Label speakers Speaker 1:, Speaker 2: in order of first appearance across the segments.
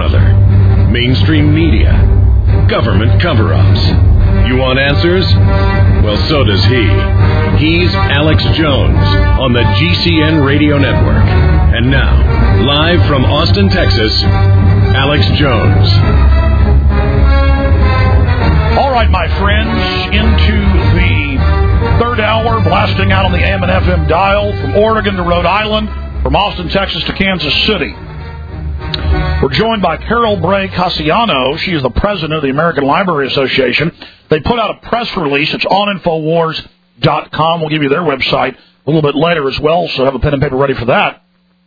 Speaker 1: brother? Mainstream media? Government cover-ups? You want answers? Well, so does he. He's Alex Jones on the GCN Radio Network. And now, live from Austin, Texas, Alex Jones.
Speaker 2: All right, my friends, into the third hour, blasting out on the AM and FM dial from Oregon to Rhode Island, from Austin, Texas to Kansas City. We're joined by Carol Bray Cassiano. She is the president of the American Library Association. They put out a press release. It's on Infowars.com. We'll give you their website a little bit later as well, so have a pen and paper ready for that.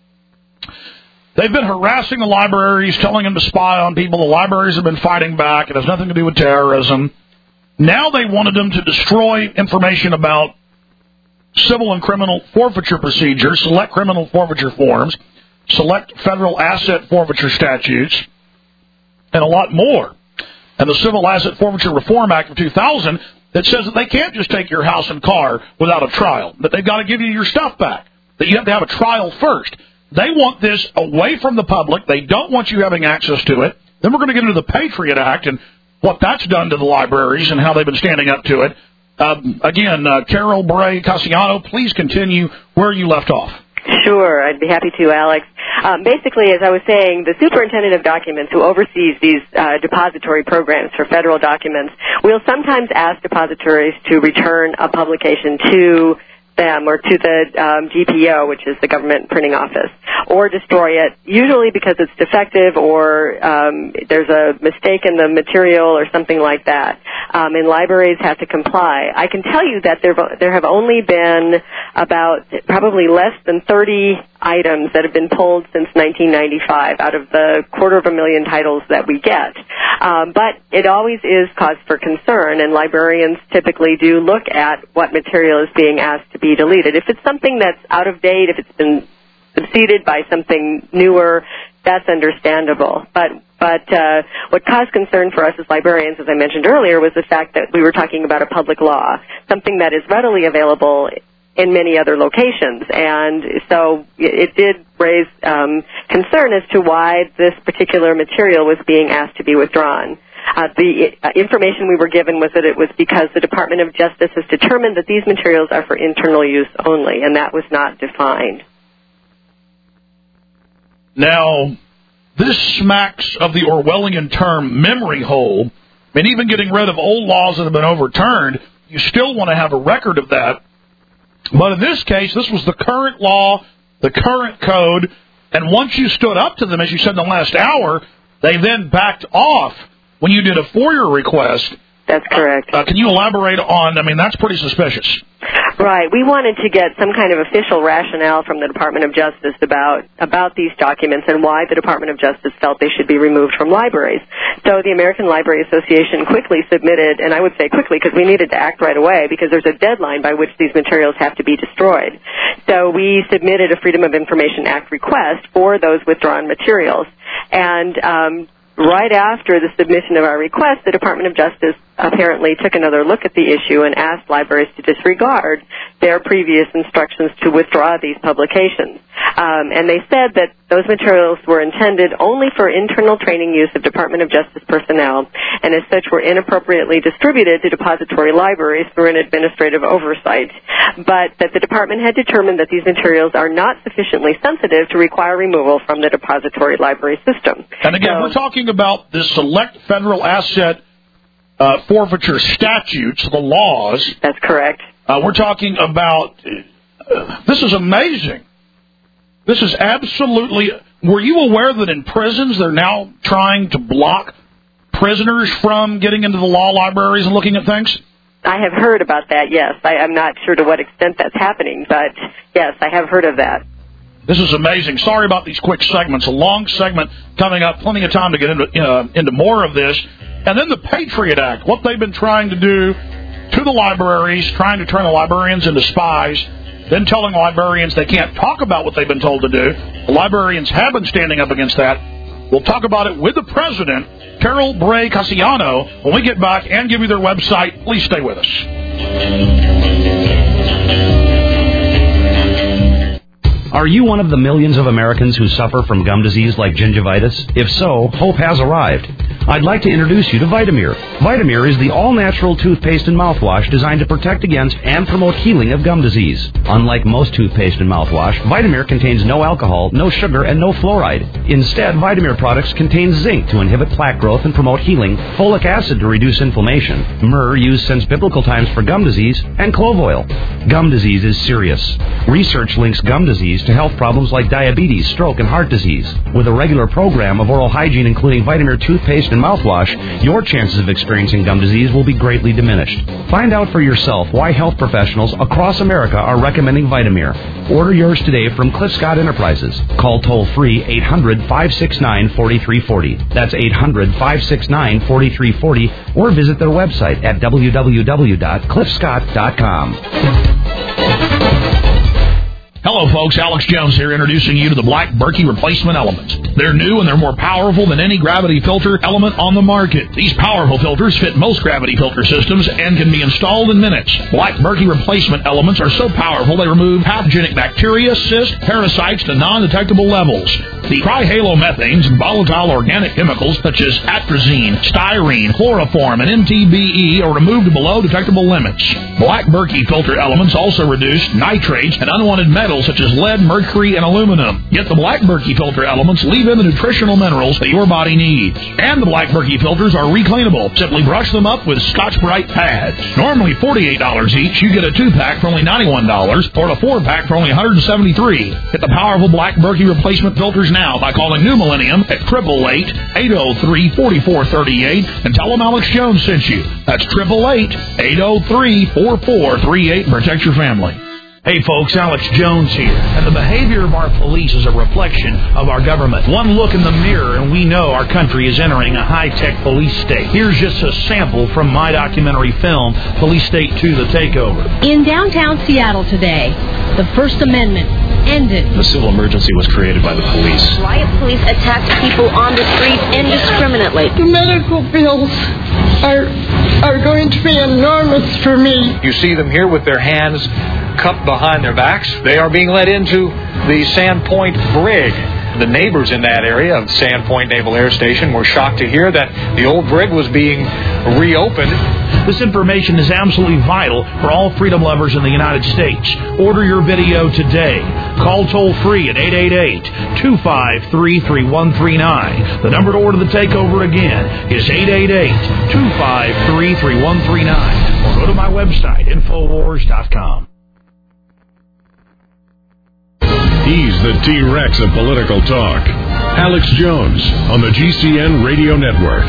Speaker 2: They've been harassing the libraries, telling them to spy on people. The libraries have been fighting back. It has nothing to do with terrorism. Now they wanted them to destroy information about civil and criminal forfeiture procedures, select criminal forfeiture forms, select federal asset forfeiture statutes, and a lot more. And the Civil Asset Forfeiture Reform Act of 2000 that says that they can't just take your house and car without a trial, that they've got to give you your stuff back, that you have to have a trial first. They want this away from the public. They don't want you having access to it. Then we're going to get into the Patriot Act and what that's done to the libraries and how they've been standing up to it. Again, Carol Bray Cassiano, please continue where you left off.
Speaker 3: Sure, I'd be happy to, Alex. Basically, as I was saying, the superintendent of documents who oversees these depository programs for federal documents will sometimes ask depositories to return a publication to them or to the GPO, which is the government printing office, or destroy it, usually because it's defective or there's a mistake in the material or something like that, and libraries have to comply. I can tell you that there have only been about probably less than 30 items that have been pulled since 1995 out of the 250,000 titles that we get. But it always is cause for concern, and librarians typically do look at what material is being asked to be deleted. If it's something that's out of date, if it's been succeeded by something newer, that's understandable. But what caused concern for us as librarians, as I mentioned earlier, was the fact that we were talking about a public law, something that is readily available in many other locations. And so it did raise concern as to why this particular material was being asked to be withdrawn. The information we were given was that it was because the Department of Justice has determined that these materials are for internal use only, and that was not defined.
Speaker 2: Now, this smacks of the Orwellian term memory hole. I mean, even getting rid of old laws that have been overturned, you still want to have a record of that. But in this case, this was the current law, the current code, and once you stood up to them, as you said in the last hour, they then backed off when you did a FOIA request.
Speaker 3: That's correct.
Speaker 2: Can you elaborate on, I mean, that's pretty suspicious.
Speaker 3: Right. We wanted to get some kind of official rationale from the Department of Justice about these documents and why the Department of Justice felt they should be removed from libraries. So the American Library Association quickly submitted, and I would say quickly because we needed to act right away because there's a deadline by which these materials have to be destroyed. So we submitted a Freedom of Information Act request for those withdrawn materials. And right after the submission of our request, the Department of Justice apparently took another look at the issue and asked libraries to disregard their previous instructions to withdraw these publications. And they said that those materials were intended only for internal training use of Department of Justice personnel, and as such were inappropriately distributed to depository libraries through an administrative oversight, but that the department had determined that these materials are not sufficiently sensitive to require removal from the depository library system.
Speaker 2: And again, we're talking about the select federal asset forfeiture statutes, the laws.
Speaker 3: That's correct.
Speaker 2: We're talking about, this is amazing. This is absolutely, were you aware that in prisons they're now trying to block prisoners from getting into the law libraries and looking at things?
Speaker 3: I have heard about that, yes. I'm not sure to what extent that's happening, but yes, I have heard of that.
Speaker 2: This is amazing. Sorry about these quick segments. A long segment coming up, plenty of time to get into more of this. And then the Patriot Act, what they've been trying to do to the libraries, trying to turn the librarians into spies, then telling the librarians they can't talk about what they've been told to do. The librarians have been standing up against that. We'll talk about it with the president, Carol Bray Cassiano, when we get back and give you their website. Please stay with us.
Speaker 4: Are you one of the millions of Americans who suffer from gum disease like gingivitis? If so, hope has arrived. I'd like to introduce you to Vitamir. Vitamir is the all-natural toothpaste and mouthwash designed to protect against and promote healing of gum disease. Unlike most toothpaste and mouthwash, Vitamir contains no alcohol, no sugar, and no fluoride. Instead, Vitamir products contain zinc to inhibit plaque growth and promote healing, folic acid to reduce inflammation, myrrh used since biblical times for gum disease, and clove oil. Gum disease is serious. Research links gum disease to health problems like diabetes, stroke, and heart disease. With a regular program of oral hygiene including Vitamir toothpaste and mouthwash, your chances of experiencing gum disease will be greatly diminished. Find out for yourself why health professionals across America are recommending Vitamir. Order yours today from Cliff Scott Enterprises. Call toll-free 800-569-4340. That's 800-569-4340, or visit their website at www.cliffscott.com.
Speaker 2: Hello, folks. Alex Jones here, introducing you to the Black Berkey replacement elements. They're new and they're more powerful than any gravity filter element on the market. These powerful filters fit most gravity filter systems and can be installed in minutes. Black Berkey replacement elements are so powerful they remove pathogenic bacteria, cysts, parasites to non-detectable levels. The trihalomethanes and volatile organic chemicals such as atrazine, styrene, chloroform, and MTBE are removed to below detectable limits. Black Berkey filter elements also reduce nitrates and unwanted metals such as lead, mercury, and aluminum. Yet the Black Berkey filter elements leave in the nutritional minerals that your body needs. And the Black Berkey filters are recleanable. Simply brush them up with Scotch-Brite pads. Normally $48 each, you get a 2-pack for only $91 or a 4-pack for only $173. Get the powerful Black Berkey replacement filters now by calling New Millennium at 888-803-4438 and tell them Alex Jones sent you. That's 888-803-4438. Protect your family. Hey folks, Alex Jones here, and the behavior of our police is a reflection of our government. One look in the mirror and we know our country is entering a high-tech police state. Here's just a sample from my documentary film, Police State 2, The Takeover.
Speaker 5: In downtown Seattle today, the First Amendment ended.
Speaker 6: The civil emergency was created by the police.
Speaker 7: Riot police attacked people on the streets indiscriminately.
Speaker 8: The medical bills are going to be enormous for me.
Speaker 9: You see them here with their hands cupped behind their backs. They are being led into the Sandpoint brig. The neighbors in that area of Sandpoint Naval Air Station were shocked to hear that the old brig was being reopened.
Speaker 2: This information is absolutely vital for all freedom lovers in the United States. Order your video today. Call toll-free at 888-253-3139. The number to order The Takeover again is 888-253-3139. Or go to my website, Infowars.com.
Speaker 1: He's the T-Rex of political talk. Alex Jones on the GCN Radio Network.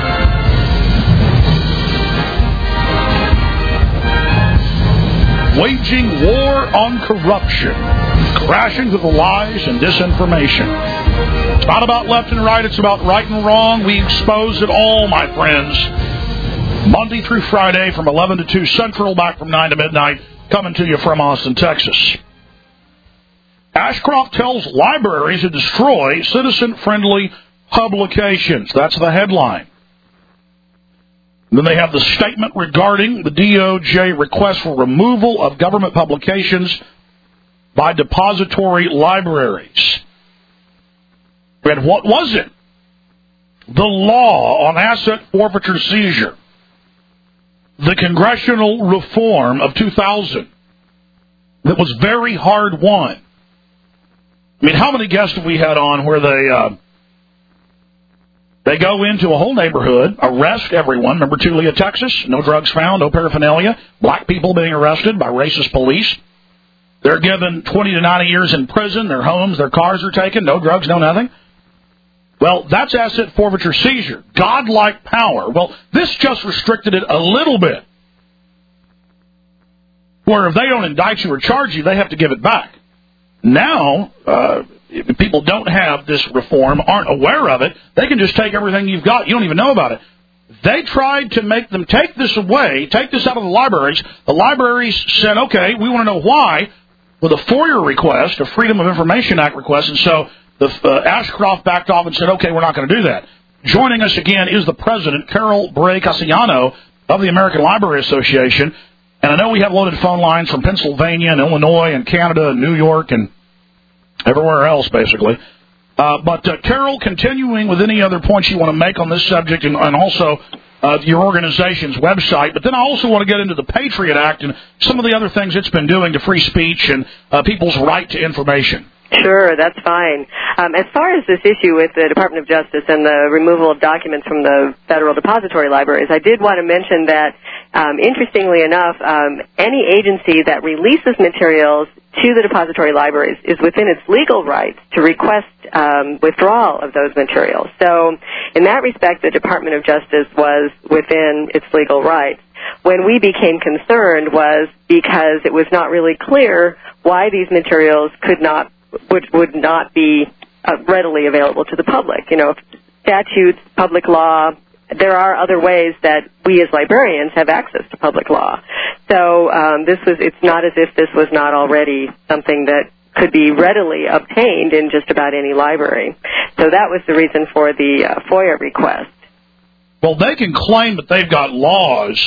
Speaker 2: Waging war on corruption, crashing through the lies and disinformation. It's not about left and right, it's about right and wrong. We expose it all, my friends. Monday through Friday from 11 to 2 Central, back from 9 to midnight, coming to you from Austin, Texas. Ashcroft tells libraries to destroy citizen-friendly publications. That's the headline. Then they have the statement regarding the DOJ request for removal of government publications by depository libraries. And what was it? The law on asset forfeiture seizure. The congressional reform of 2000 that was very hard won. I mean, how many guests have we had on where they go into a whole neighborhood, arrest everyone. Remember Tulia, Texas? No drugs found, no paraphernalia. Black people being arrested by racist police. They're given 20 to 90 years in prison. Their homes, their cars are taken. No drugs, no nothing. Well, that's asset forfeiture seizure. Godlike power. Well, this just restricted it a little bit. Where if they don't indict you or charge you, they have to give it back. Now, if people don't have this reform, aren't aware of it, they can just take everything you've got. You don't even know about it. They tried to make them take this away, take this out of the libraries. The libraries said, okay, we want to know why, with a FOIA request, a Freedom of Information Act request, and so the Ashcroft backed off and said, okay, we're not going to do that. Joining us again is the president, Carol Bray Cassiano, of the American Library Association. And I know we have loaded phone lines from Pennsylvania and Illinois and Canada and New York and everywhere else, basically. But Carol, continuing with any other points you want to make on this subject and also your organization's website, but then I also want to get into the Patriot Act and some of the other things it's been doing to free speech and people's right to information.
Speaker 3: Sure, that's fine. As far as this issue with the Department of Justice and the removal of documents from the federal depository libraries, I did want to mention that, interestingly enough, any agency that releases materials to the depository libraries is within its legal rights to request withdrawal of those materials. So, in that respect, the Department of Justice was within its legal rights. When we became concerned was because it was not really clear why these materials would not be readily available to the public. You know, statutes, public law, there are other ways that we as librarians have access to public law. So it's not as if this was not already something that could be readily obtained in just about any library. So that was the reason for the FOIA request.
Speaker 2: Well, they can claim that they've got laws,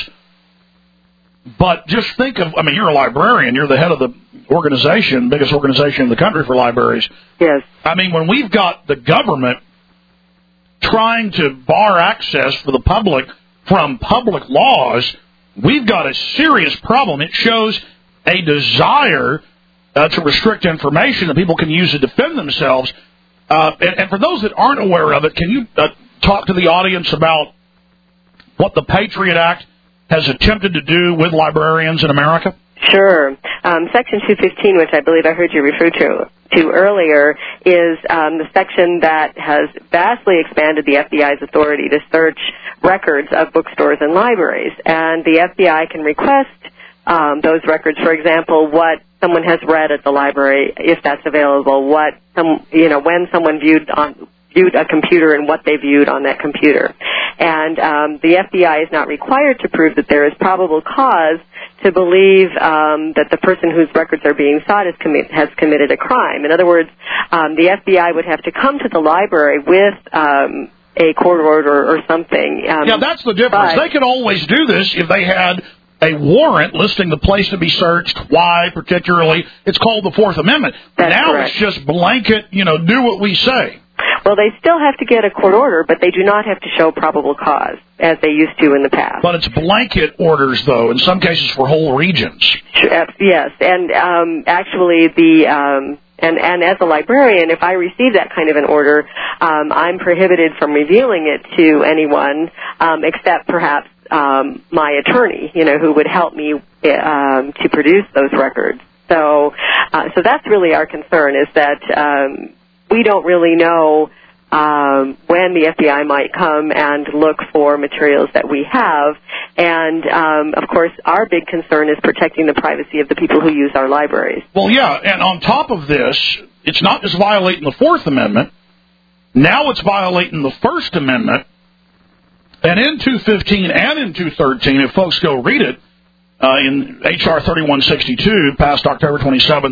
Speaker 2: but just think of, you're a librarian, you're the head of the organization, biggest organization in the country for libraries.
Speaker 3: Yes.
Speaker 2: When we've got the government trying to bar access for the public from public laws, we've got a serious problem. It shows a desire to restrict information that people can use to defend themselves. And for those that aren't aware of it, can you talk to the audience about what the Patriot Act has attempted to do with librarians in America?
Speaker 3: Sure. Section 215, which I believe I heard you refer to earlier, is the section that has vastly expanded the FBI's authority to search records of bookstores and libraries. And the FBI can request those records, for example, what someone has read at the library, if that's available, when someone viewed a computer and what they viewed on that computer. And the FBI is not required to prove that there is probable cause to believe that the person whose records are being sought has committed a crime. In other words, the FBI would have to come to the library with a court order or something.
Speaker 2: That's the difference. They could always do this if they had a warrant listing the place to be searched, why particularly. It's called the Fourth Amendment.
Speaker 3: That's
Speaker 2: now
Speaker 3: correct.
Speaker 2: It's just blanket, do what we say.
Speaker 3: Well, they still have to get a court order, but they do not have to show probable cause, as they used to in the past.
Speaker 2: But it's blanket orders, though, in some cases for whole regions.
Speaker 3: Yes, and actually and as a librarian, if I receive that kind of an order, I'm prohibited from revealing it to anyone except perhaps my attorney, who would help me to produce those records. So that's really our concern, is that we don't really know when the FBI might come and look for materials that we have. And, of course, our big concern is protecting the privacy of the people who use our libraries.
Speaker 2: Well, yeah, and on top of this, it's not just violating the Fourth Amendment. Now it's violating the First Amendment. And in 215 and in 213, if folks go read it, in H.R. 3162, passed October 27th,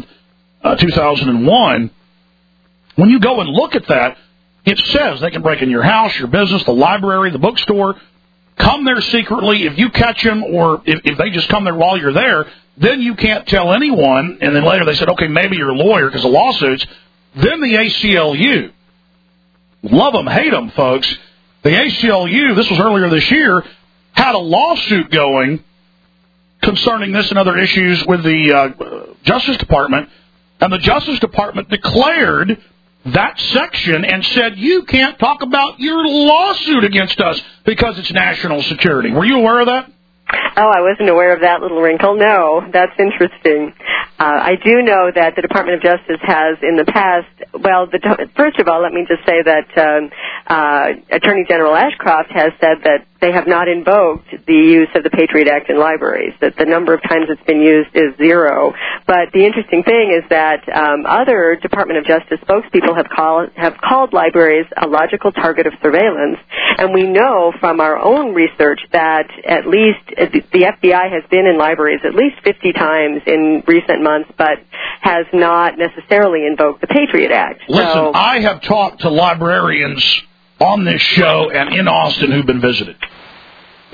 Speaker 2: 2001, when you go and look at that, it says they can break in your house, your business, the library, the bookstore, come there secretly. If you catch them or if they just come there while you're there, then you can't tell anyone. And then later they said, okay, maybe you're a lawyer because of lawsuits. Then the ACLU, love them, hate them, folks. The ACLU, this was earlier this year, had a lawsuit going concerning this and other issues with the Justice Department. And the Justice Department declared that section and said, you can't talk about your lawsuit against us because it's national security. Were you aware of that?
Speaker 3: Oh, I wasn't aware of that little wrinkle. No, that's interesting. I do know that the Department of Justice has in the past, first of all, let me just say that Attorney General Ashcroft has said that they have not invoked the use of the Patriot Act in libraries, that the number of times it's been used is 0. But the interesting thing is that other Department of Justice spokespeople have called libraries a logical target of surveillance, and we know from our own research that at least the FBI has been in libraries at least 50 times in recent months, but has not necessarily invoked the Patriot Act.
Speaker 2: Listen, I have talked to librarians on this show and in Austin who've been visited.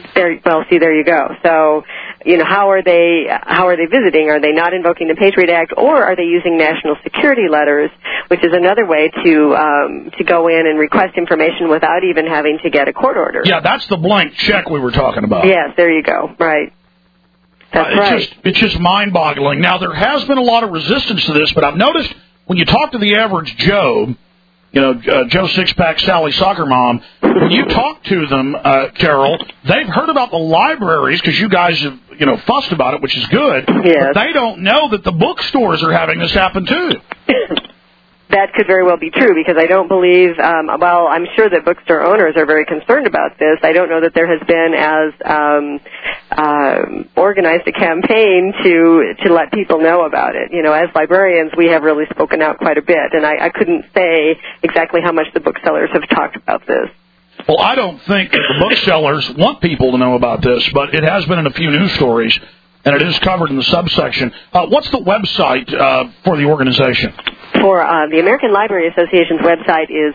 Speaker 3: There you go. So, how are they visiting? Are they not invoking the Patriot Act, or are they using national security letters, which is another way to go in and request information without even having to get a court order?
Speaker 2: Yeah, that's the blank check we were talking about.
Speaker 3: Yes, there you go. Right. That's right.
Speaker 2: It's just mind-boggling. Now, there has been a lot of resistance to this, but I've noticed when you talk to the average Joe, Joe Sixpack, Sally Soccer Mom, when you talk to them, Carol, they've heard about the libraries because you guys have, fussed about it, which is good.
Speaker 3: Yes.
Speaker 2: But they don't know that the bookstores are having this happen, too.
Speaker 3: That could very well be true, because I don't believe, I'm sure that bookstore owners are very concerned about this. I don't know that there has been as organized a campaign to let people know about it. As librarians, we have really spoken out quite a bit, and I couldn't say exactly how much the booksellers have talked about this.
Speaker 2: Well, I don't think that the booksellers want people to know about this, but it has been in a few news stories, and it is covered in the subsection. What's the website for the organization?
Speaker 3: For the American Library Association's website is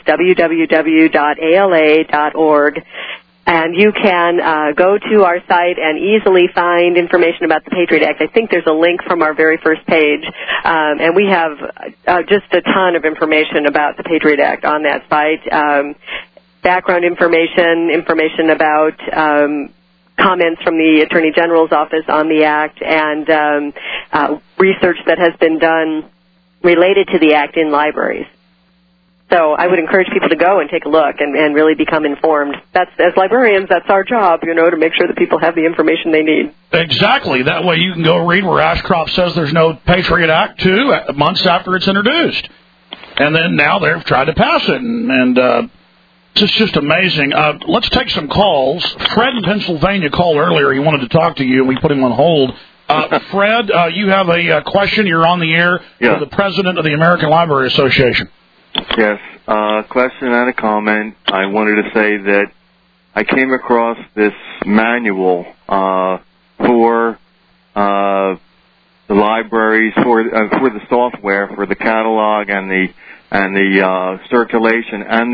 Speaker 3: www.ala.org, and you can go to our site and easily find information about the Patriot Act. I think there's a link from our very first page, and we have just a ton of information about the Patriot Act on that site. Background information about comments from the Attorney General's office on the Act, and research that has been done related to the Act in libraries. So I would encourage people to go and take a look and really become informed. As librarians, that's our job, to make sure that people have the information they need.
Speaker 2: Exactly. That way you can go read where Ashcroft says there's no Patriot Act 2 months after it's introduced. And then now they've tried to pass it, and it's just amazing. Let's take some calls. Fred in Pennsylvania called earlier. He wanted to talk to you, and we put him on hold. Fred, you have a question. You're on the air for the president of the American Library Association.
Speaker 10: Yes, question and a comment. I wanted to say that I came across this manual for the libraries, for the software, for the catalog and the circulation, and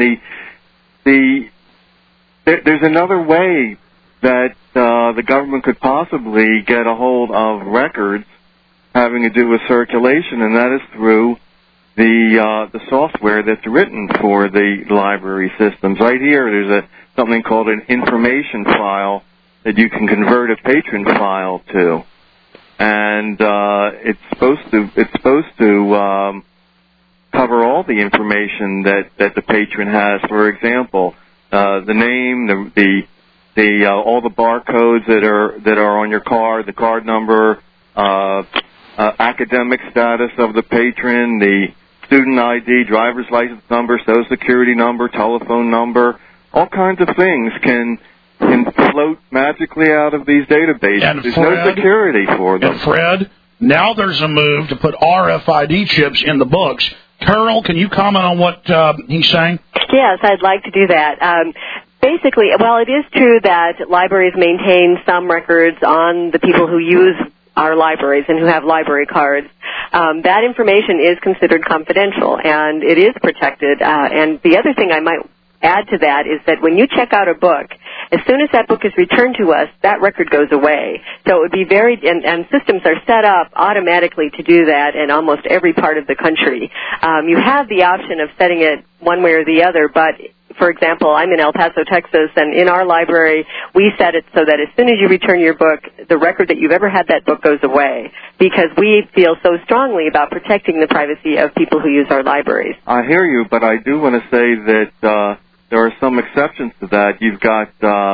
Speaker 10: there's another way that the government could possibly get a hold of records having to do with circulation, and that is through the software that's written for the library systems. Right here, there's something called an information file that you can convert a patron file to, and it's supposed to cover all the information that the patron has. For example, the name, all the barcodes that are on your card, the card number, academic status of the patron, the student ID, driver's license number, social security number, telephone number, all kinds of things can float magically out of these databases.
Speaker 2: And
Speaker 10: there's no security for them.
Speaker 2: And Fred, now there's a move to put RFID chips in the books. Carol, can you comment on what he's saying?
Speaker 3: Yes, I'd like to do that. Basically, well, it is true that libraries maintain some records on the people who use our libraries and who have library cards. That information is considered confidential, and it is protected. And the other thing I might add to that is that when you check out a book, as soon as that book is returned to us, that record goes away. So it would be and systems are set up automatically to do that in almost every part of the country. You have the option of setting it one way or the other, but for example, I'm in El Paso, Texas, and in our library, we set it so that as soon as you return your book, the record that you've ever had that book goes away, because we feel so strongly about protecting the privacy of people who use our libraries.
Speaker 10: I hear you, but I do want to say that there are some exceptions to that. You've got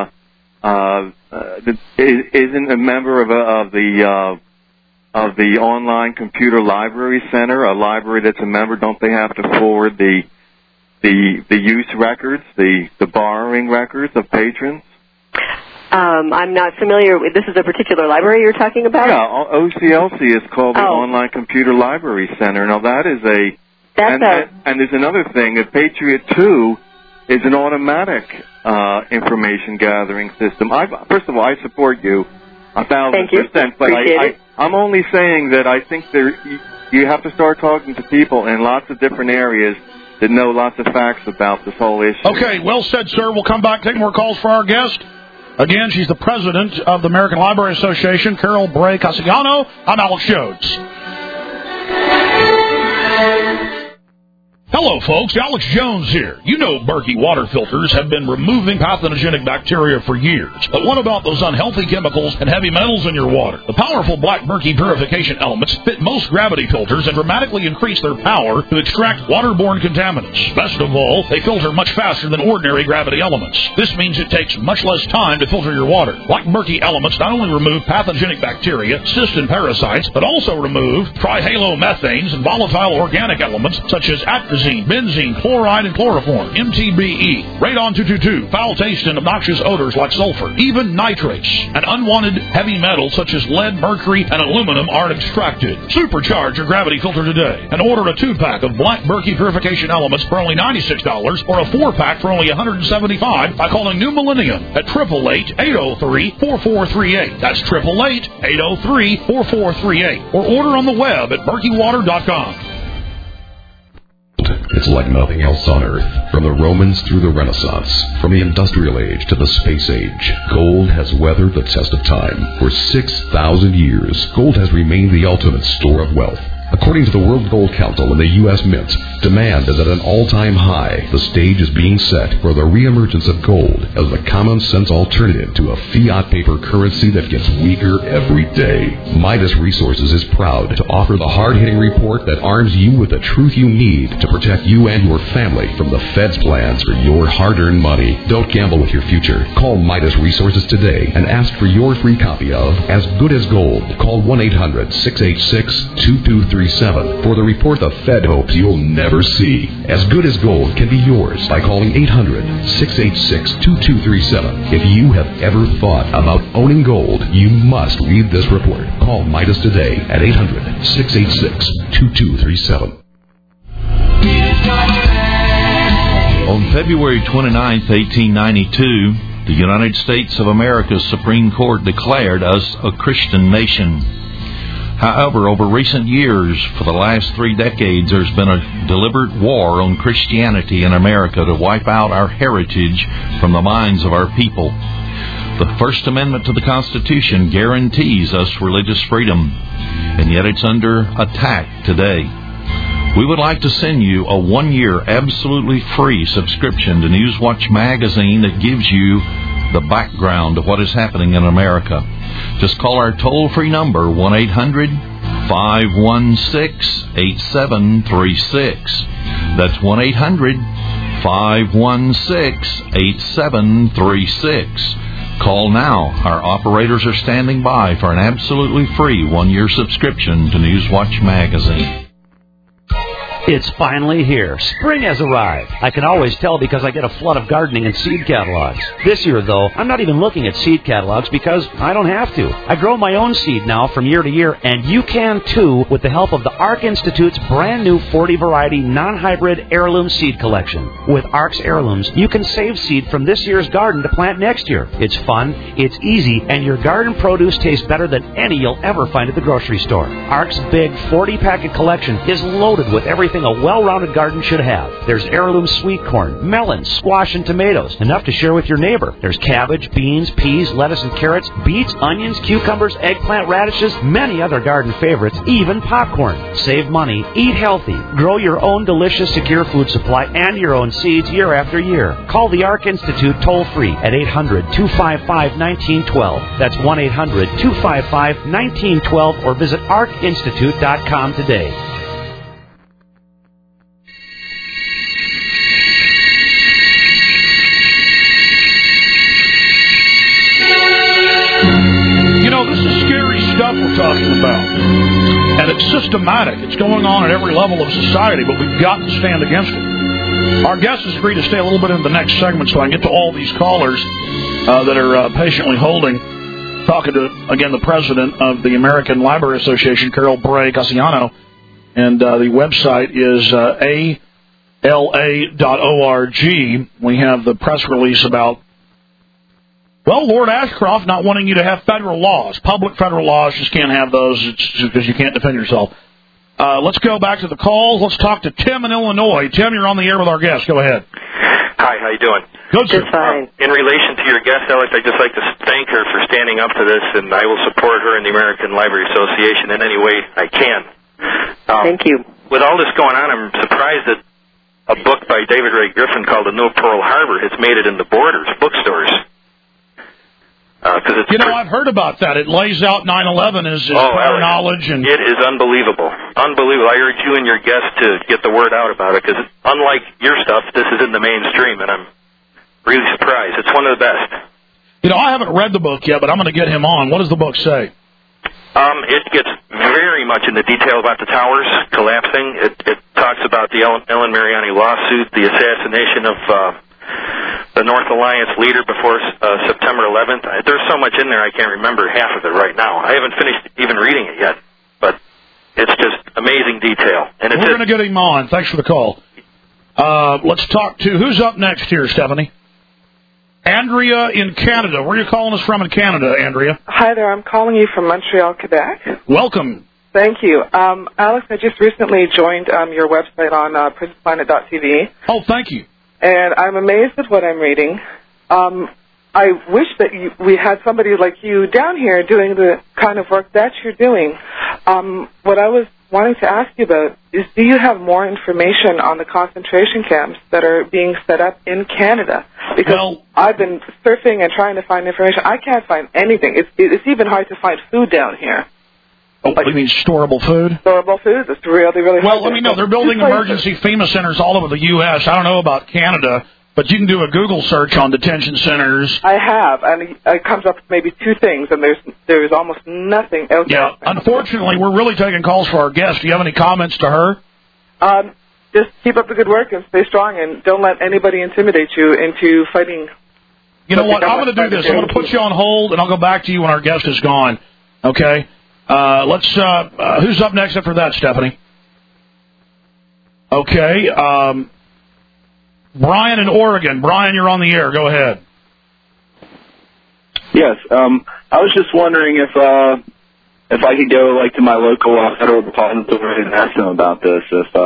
Speaker 10: isn't a member of the Online Computer Library Center a library that's a member? Don't they have to forward the use records, the borrowing records of patrons?
Speaker 3: I'm not familiar with, this is a particular library you're talking about?
Speaker 10: Yeah, OCLC is called the Online Computer Library Center. Now that is and there's another thing, that Patriot 2 is an automatic information gathering system. First of all, I support you 1,000%, but I'm only saying that I think you have to start talking to people in lots of different areas that know lots of facts about this whole issue.
Speaker 2: Okay, well said, sir. We'll come back, take more calls for our guest. Again, she's the president of the American Library Association, Carol Bray Cassiano. I'm Alex Jones. Hello, folks. Alex Jones here. You know Berkey water filters have been removing pathogenic bacteria for years. But what about those unhealthy chemicals and heavy metals in your water? The powerful Black Berkey purification elements fit most gravity filters and dramatically increase their power to extract waterborne contaminants. Best of all, they filter much faster than ordinary gravity elements. This means it takes much less time to filter your water. Black Berkey elements not only remove pathogenic bacteria, cysts, and parasites, but also remove trihalomethanes and volatile organic elements such as atrazine, benzene, chloride, and chloroform, MTBE, radon-222, foul taste and obnoxious odors like sulfur, even nitrates, and unwanted heavy metals such as lead, mercury, and aluminum are extracted. Supercharge your gravity filter today and order a 2-pack of Black Berkey purification elements for only $96 or a 4-pack for only $175 by calling New Millennium at 888-803-4438. That's 888-803-4438. Or order on the web at berkeywater.com.
Speaker 11: It's like nothing else on Earth. From the Romans through the Renaissance, from the Industrial Age to the Space Age, gold has weathered the test of time. For 6,000 years, gold has remained the ultimate store of wealth. According to the World Gold Council and the U.S. Mint, demand is at an all-time high. The stage is being set for the reemergence of gold as the common-sense alternative to a fiat paper currency that gets weaker every day. Midas Resources is proud to offer the hard-hitting report that arms you with the truth you need to protect you and your family from the Fed's plans for your hard-earned money. Don't gamble with your future. Call Midas Resources today and ask for your free copy of As Good as Gold. Call 1-800-686-2237 for the report the Fed hopes you'll never see. As Good as Gold can be yours by calling 800-686-2237. If you have ever thought about owning gold, you must read this report. Call Midas today at 800-686-2237.
Speaker 12: On February 29, 1892, the United States of America's Supreme Court declared us a Christian nation. However, over recent years, for the last 3 decades, there's been a deliberate war on Christianity in America to wipe out our heritage from the minds of our people. The First Amendment to the Constitution guarantees us religious freedom, and yet it's under attack today. We would like to send you a 1-year absolutely free subscription to Newswatch magazine that gives you the background of what is happening in America. Just call our toll-free number, 1-800-516-8736. That's 1-800-516-8736. Call now. Our operators are standing by for an absolutely free 1-year subscription to Newswatch magazine.
Speaker 4: It's finally here. Spring has arrived. I can always tell because I get a flood of gardening and seed catalogs. This year, though, I'm not even looking at seed catalogs because I don't have to. I grow my own seed now from year to year, and you can too with the help of the ARC Institute's brand new 40-variety non-hybrid heirloom seed collection. With ARC's heirlooms, you can save seed from this year's garden to plant next year. It's fun, it's easy, and your garden produce tastes better than any you'll ever find at the grocery store. ARC's big 40-packet collection is loaded with everything a well-rounded garden should have. There's heirloom sweet corn, melons, squash, and tomatoes, enough to share with your neighbor. There's cabbage, beans, peas, lettuce, and carrots, beets, onions, cucumbers, eggplant, radishes, many other garden favorites, even popcorn. Save money, eat healthy, grow your own delicious, secure food supply and your own seeds year after year. Call the ARC Institute toll-free at 800-255-1912. That's 1-800-255-1912, or visit arcinstitute.com today.
Speaker 2: We're talking about, and it's systematic. It's going on at every level of society, but we've got to stand against it. Our guest has agreed to stay a little bit in the next segment so I can get to all these callers that are patiently holding. Talking to, again, the president of the American Library Association, Carol Bray Cassiano, and the website is ala.org. We have the press release about, well, Lord Ashcroft not wanting you to have federal laws. Public federal laws, just can't have those because you can't defend yourself. Let's go back to the calls. Let's talk to Tim in Illinois. Tim, you're on the air with our guest. Go ahead.
Speaker 13: Hi, Hi, how you doing?
Speaker 2: Good, sir.
Speaker 3: Just fine.
Speaker 13: In relation to your guest, Alex, I'd just like to thank her for standing up to this, and I will support her and the American Library Association in any way I can.
Speaker 3: Thank you.
Speaker 13: With all this going on, I'm surprised that a book by David Ray Griffin called The New Pearl Harbor has made it in the Borders bookstores.
Speaker 2: I've heard about that. It lays out 9/11 as prior knowledge. And
Speaker 13: it is unbelievable. Unbelievable. I urge you and your guests to get the word out about it, because unlike your stuff, this is in the mainstream, and I'm really surprised. It's one of the best.
Speaker 2: I haven't read the book yet, but I'm going to get him on. What does the book say?
Speaker 13: It gets very much into detail about the towers collapsing. It talks about the Ellen Mariani lawsuit, the assassination of the North Alliance leader before September 11th. There's so much in there I can't remember half of it right now. I haven't finished even reading it yet, but it's just amazing detail. And
Speaker 2: we're going to get him on. Thanks for the call. Let's talk to who's up next here, Stephanie. Andrea in Canada. Where are you calling us from in Canada, Andrea?
Speaker 14: Hi there. I'm calling you from Montreal, Quebec.
Speaker 2: Welcome.
Speaker 14: Thank you. Alex, I just recently joined your website on PrincePlanet.tv.
Speaker 2: Oh, thank you.
Speaker 14: And I'm amazed at what I'm reading. I wish that we had somebody like you down here doing the kind of work that you're doing. What I was wanting to ask you about is, do you have more information on the concentration camps that are being set up in Canada? Because I've been surfing and trying to find information. I can't find anything. It's even hard to find food down here.
Speaker 2: Oh, you mean storable food?
Speaker 14: Storable food. It's really, really hard.
Speaker 2: Well, let me know. They're building emergency FEMA centers all over the U.S. I don't know about Canada, but you can do a Google search on detention centers.
Speaker 14: I have, and it comes up with maybe two things, and there's almost nothing else.
Speaker 2: Yeah, unfortunately, we're really taking calls for our guest. Do you have any comments to her?
Speaker 14: Just keep up the good work and stay strong, and don't let anybody intimidate you into fighting.
Speaker 2: You know what? I'm going to do this. I'm going to put you on hold, and I'll go back to you when our guest is gone. Okay? Who's up next after that, Stephanie? Okay. Brian in Oregon. Brian, you're on the air. Go ahead.
Speaker 15: Yes. I was just wondering if I could go to my local federal depository and ask them about this.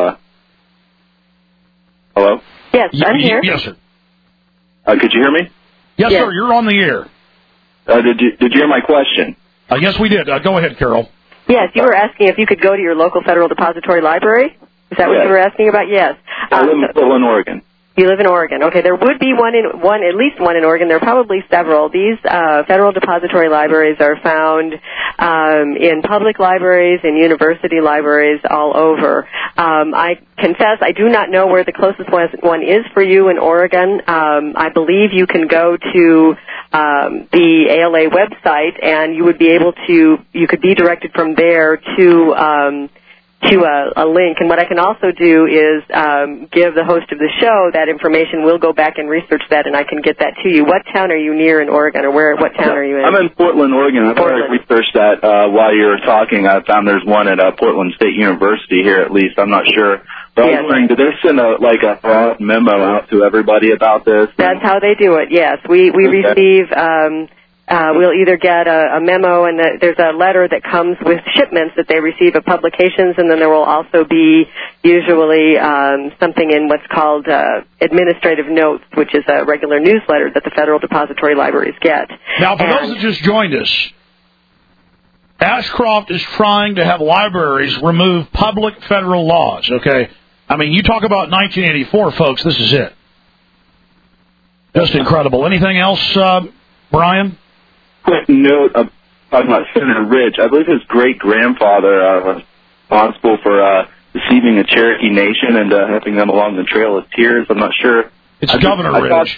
Speaker 15: Hello?
Speaker 3: Yes, I'm here.
Speaker 2: Yes, sir.
Speaker 15: Could you hear me?
Speaker 2: Yes, sir. You're on the air.
Speaker 15: Did you hear my question?
Speaker 2: Yes, we did. Go ahead, Carol.
Speaker 3: Yes, you were asking if you could go to your local Federal Depository Library? Is that what you were asking about? Yes.
Speaker 15: I live in Portland, Oregon.
Speaker 3: You live in Oregon. Okay, there would be at least one in Oregon. There are probably several. These Federal Depository Libraries are found in public libraries and university libraries all over. I confess I do not know where the closest one is for you in Oregon. I believe you can go to the ALA website, and you could be directed from there to a link. And what I can also do is give the host of the show that information. We'll go back and research that, and I can get that to you. What town are you near in Oregon, or what town are you in?
Speaker 15: I'm in Portland, Oregon. I've already researched that while you were talking. I found there's one at Portland State University here, at least. I'm not sure. But I was wondering, did they send a memo out to everybody about this?
Speaker 3: That's how they do it, yes. We receive... we'll either get a memo, and there's a letter that comes with shipments that they receive of publications, and then there will also be usually something in what's called administrative notes, which is a regular newsletter that the Federal Depository Libraries get.
Speaker 2: Now, for those that just joined us, Ashcroft is trying to have libraries remove public federal laws, okay? I mean, you talk about 1984, folks, this is it. Just incredible. Anything else, Brian?
Speaker 15: Quick note talking about Senator Ridge. I believe his great-grandfather was responsible for deceiving the Cherokee Nation and helping them along the Trail of Tears. I'm not sure.
Speaker 2: It's Governor Ridge.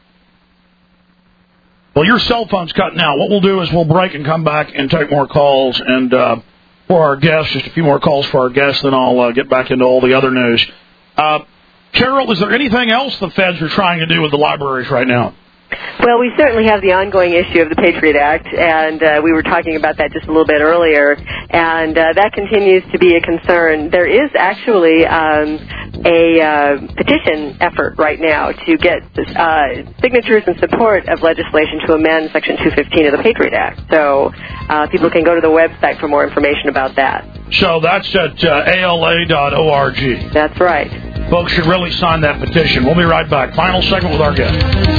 Speaker 2: Well, your cell phone's cutting out. What we'll do is we'll break and come back and take more calls. And for our guests, just a few more calls for our guests, then I'll get back into all the other news. Carol, is there anything else the feds are trying to do with the libraries right now?
Speaker 3: Well, we certainly have the ongoing issue of the Patriot Act, and we were talking about that just a little bit earlier, and that continues to be a concern. There is actually a petition effort right now to get signatures in support of legislation to amend Section 215 of the Patriot Act. So people can go to the website for more information about that.
Speaker 2: So that's at ALA.org.
Speaker 3: That's right.
Speaker 2: Folks should really sign that petition. We'll be right back. Final segment with our guest.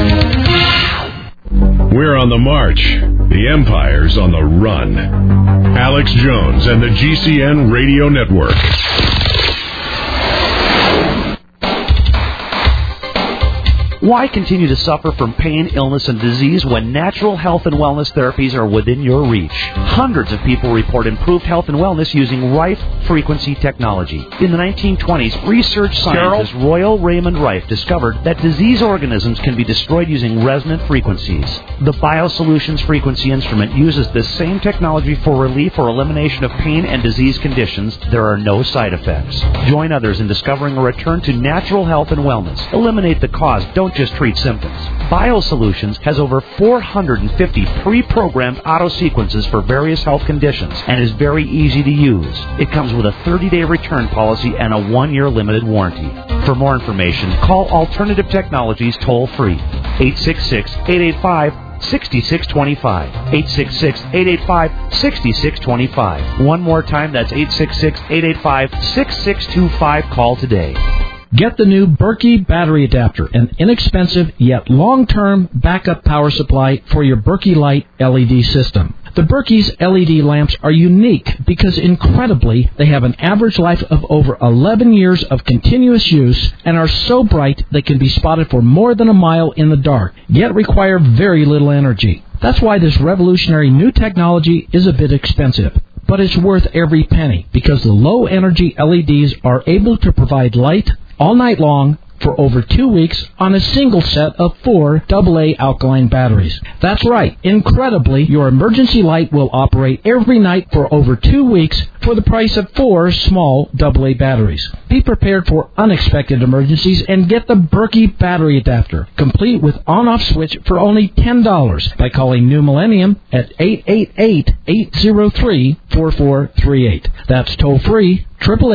Speaker 1: We're on the march. The Empire's on the run. Alex Jones and the GCN Radio Network.
Speaker 4: Why continue to suffer from pain, illness, and disease when natural health and wellness therapies are within your reach? Hundreds of people report improved health and wellness using Rife frequency technology. In the 1920s, research scientist Royal Raymond Rife discovered that disease organisms can be destroyed using resonant frequencies. The BioSolutions frequency instrument uses this same technology for relief or elimination of pain and disease conditions. There are no side effects. Join others in discovering a return to natural health and wellness. Eliminate the cause. Don't just treat symptoms. BioSolutions has over 450 pre-programmed auto sequences for various health conditions and is very easy to use. It comes with a 30-day return policy and a 1-year limited warranty. For more information, call Alternative Technologies toll-free, 866-885-6625, 866-885-6625. One more time, that's 866-885-6625. Call today.
Speaker 16: Get the new Berkey battery adapter, an inexpensive yet long-term backup power supply for your Berkey Light LED system. The Berkey's LED lamps are unique because, incredibly, they have an average life of over 11 years of continuous use and are so bright they can be spotted for more than a mile in the dark, yet require very little energy. That's why this revolutionary new technology is a bit expensive. But it's worth every penny because the low-energy LEDs are able to provide light all night long for over 2 weeks on a single set of 4 AA alkaline batteries. That's right. Incredibly, your emergency light will operate every night for over 2 weeks for the price of 4 small AA batteries. Be prepared for unexpected emergencies and get the Berkey battery adapter, complete with on-off switch for only $10 by calling New Millennium at 888-803-4438. That's toll-free,